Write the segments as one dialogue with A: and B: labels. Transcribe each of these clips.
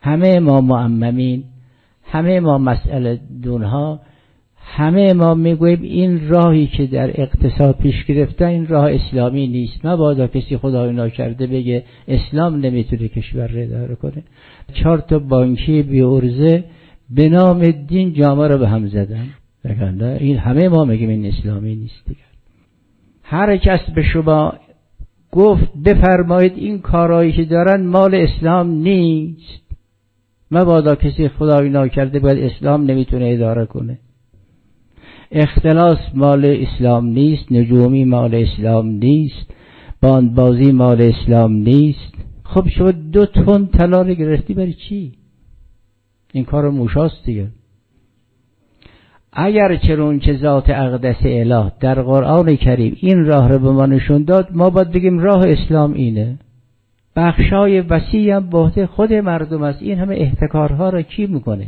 A: همه ما معممین، همه ما مسئله دونها، همه ما میگوییم این راهی که در اقتصاد پیش گرفته این راه اسلامی نیست. مبادا کسی خدای ناکرده بگه اسلام نمیتونه کشور را اداره کنه. 4 تا بانکی بی عرضه به نام دین جامعه رو به هم زدن. این همه ما میگیم این اسلامی نیست دیگر. هر کس به شما گفت بفرمایید این کارایی که دارن مال اسلام نیست، مبادا کسی خدای ناکرده باید اسلام نمیتونه اداره کنه. اختلاس مال اسلام نیست، نجومی مال اسلام نیست، باندبازی مال اسلام نیست. خب شما 2 تن طلا رو گرفتی برای چی؟ این کار موشاست دیگه. اگر چرون که ذات اقدس اله در قرآن کریم این راه رو به ما نشون داد، ما باید بگیم راه اسلام اینه. بخشای وسیع هم به عهده خود مردم است. این همه احتکارها را کی میکنه؟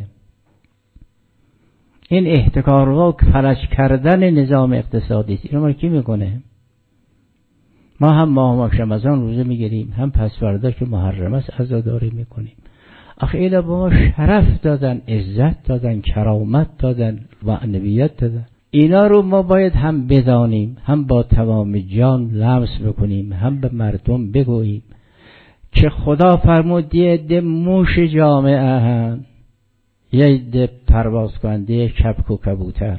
A: این احتکارها فلج کردن نظام اقتصادی است. اینو ما کی میکنه؟ ما هم ماه رمضان روزه میگیریم، هم پسوردا که محرم است عزاداری میکنیم. آخه اینا به ما شرف دادن، عزت دادن، کرامت دادن، معنویت دادن. اینا رو ما باید هم بدانیم، هم با تمام جان لمس بکنیم، هم به مردم بگوییم که خدا فرمود یه عده موش جامعه هستند، یه عده پرواز کننده کبک و کبوتر.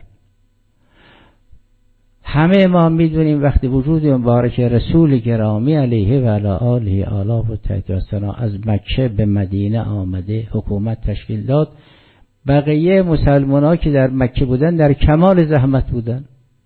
A: همه ما میدونیم وقتی وجود مبارک رسول گرامی علیه و علی آله آلاف و تحتیاسنا از مکه به مدینه آمده، حکومت تشکیل داد، بقیه مسلمان ها که در مکه بودن در کمال زحمت بودن.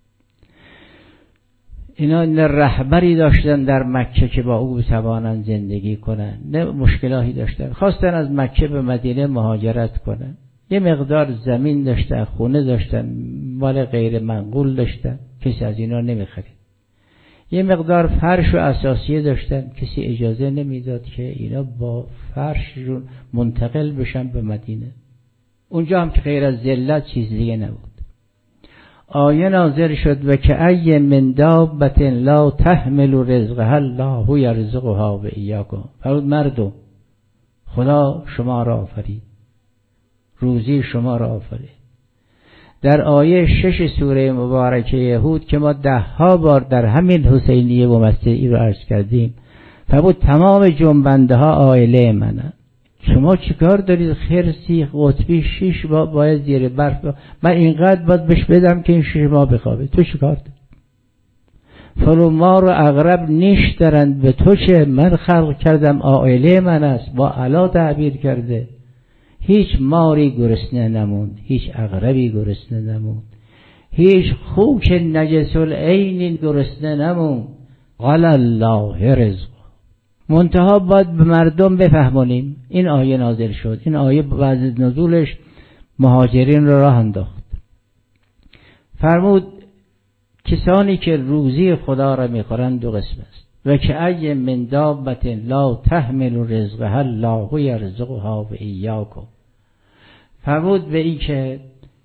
A: اینا نه رهبری داشتن در مکه که با او بتوانن زندگی کنن، نه مشکلاتی داشتن. خواستن از مکه به مدینه مهاجرت کنن. یه مقدار زمین داشتن، خونه داشتن، مال غیر منقول داشتن، کسی از اینا نمیخرید. یه مقدار فرش و اساسیه داشتن، کسی اجازه نمیداد که اینا با فرش منتقل بشن به مدینه. اونجا هم که غیر از ذلت چیز دیگه نبود. آیه نازل شد و که ای من دابة لا تحمل رزقها الله یرزقها و ایاکم. فرمود مردم خدا شما را آفرید، روزی شما را آفرید. در آیه 6 سوره مبارکه یهود که ما 10 بار در همین حسینیه و مسیحی رو عرض کردیم، فرمود تمام جنبنده ها عائله منن. شما چیکار دارید؟ خرسی قطبی 6 ماه باید زیر برف، من اینقدر باید بهش بدم که این 6 ماه بخوابه، تو چیکار داری؟ فرومار و اغرب نیش دارند به تو چه؟ من خلق کردم عائله من است، با علا تعبیر کرده. هیچ ماری گرسنه نموند، هیچ عقربی گرسنه نموند، هیچ خوک نجس العین گرسنه نموند. قال الله رزق. منتها باید به مردم بفهمونیم. این آیه نازل شد. این آیه بعد از نزولش مهاجرین را راه انداخت. فرمود کسانی که روزی خدا را میخورند 2 قسم است. و که ای من دابة لا تحمل رزقها الله یرزقها و ایاکم. فرمود به این که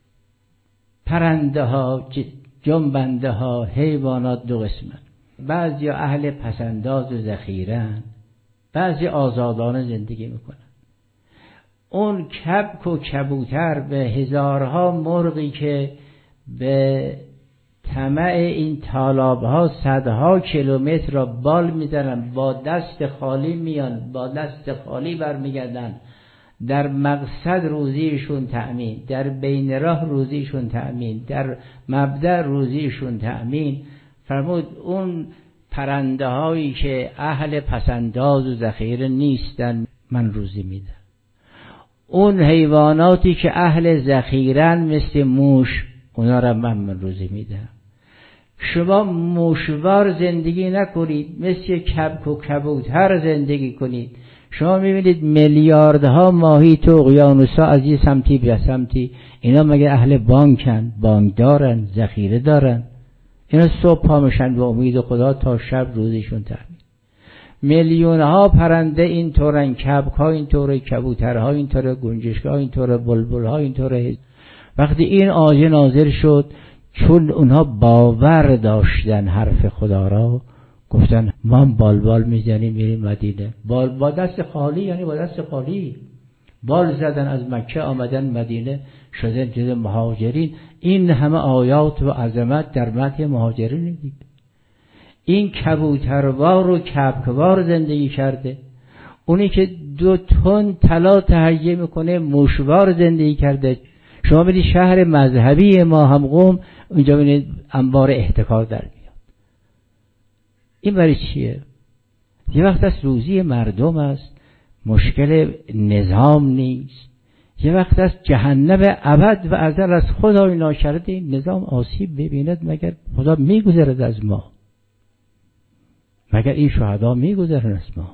A: پرنده ها، جنبنده ها، حیوانات 2 قسمن. بعضی اهل پسنداز و ذخیره‌اند، بعضی آزادانه زندگی میکنن. اون کبک و کبوتر به هزارها مرغی که به طمع این طالابها صدها کیلومتر را بال میزنن، با دست خالی میان، با دست خالی برمیگردن. در مقصد روزیشون تأمین، در بین راه روزیشون تأمین، در مبدأ روزیشون تأمین. فرمود اون پرنده هایی که اهل پسنداز و ذخیره نیستن من روزی میدم. اون حیواناتی که اهل ذخیرن مثل موش، اونا را من روزی میدم. شما موشوار زندگی نکنید، مثل کبک و کبوتر زندگی کنید. شما میبینید میلیاردها ماهی تو اقیانوسا از یه سمتی به سمتی. اینا مگه اهل بانکن؟ بانک دارن، ذخیره دارن. اینا صبح پا میشن به امید خدا تا شب روزیشون تامین. میلیونها پرنده این طورن، کبک ها این طوره، کبوتر ها این طوره، گنجشک ها این طوره، بلبل ها این طوره. وقتی این آیه نازل شد، چون اونها باور داشتن حرف خدا را، گفتن ما بالبال میزنیم میریم مدینه. با دست خالی، یعنی با دست خالی. بال زدن از مکه آمدن مدینه شدن جز مهاجرین. این همه آیات و عظمت در مدح مهاجرین دیگه. این کبوتروار و کبکوار زندگی کرده، اونی که 2 تن طلا تهیه میکنه موشوار زندگی کرده. شما برید شهر مذهبی ما هم قم، اونجا ببینید انبار احتکار در میاد. این برای چیه؟ یه وقت از روزی مردم است، مشکل نظام نیست. یه وقت از جهنم ابد و ازل از خدای ناکرده این نظام آسیب ببیند، مگر خدا میگذرد از ما؟ مگر این شهدا میگذرن از ما؟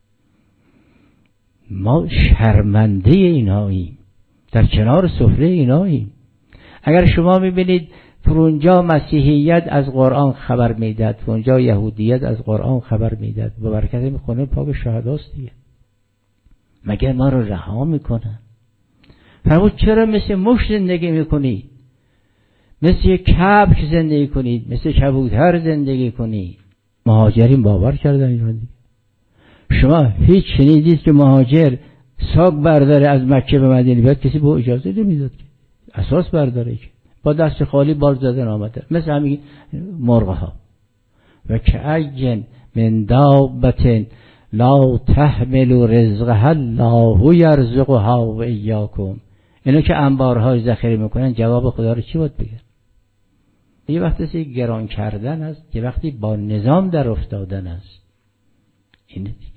A: ما شرمنده ایناییم، در کنار سفره ایناییم. اگر شما میبینید فرونجا مسیحیت از قرآن خبر میداد، فرونجا یهودیت از قرآن خبر میداد، با برکت میخونه پاک شهداست دیگه. مگر ما رو رها میکنن؟ فرمود چرا مثل مشت زندگی میکنید؟ مثل کبک زندگی کنید، مثل کبوتر زندگی کنید. مهاجرین باور کردن اینو دیگه. شما هیچ شنیدید که مهاجر ساگ برداره از مکه به مدینه بیاد؟ کسی به اجازه نمیداد که اساس برداره، که با دست خالی بال زدن آمده. مثل همین مرغ ها. و کأین من دابة لا تحمل رزقها الله یرزقها و ایاکم. اینا که انبارهای ذخیره میکنن جواب خدا رو چی باید بگن؟ یه وقتی گران کردن است، یه وقتی با نظام در افتادن است. این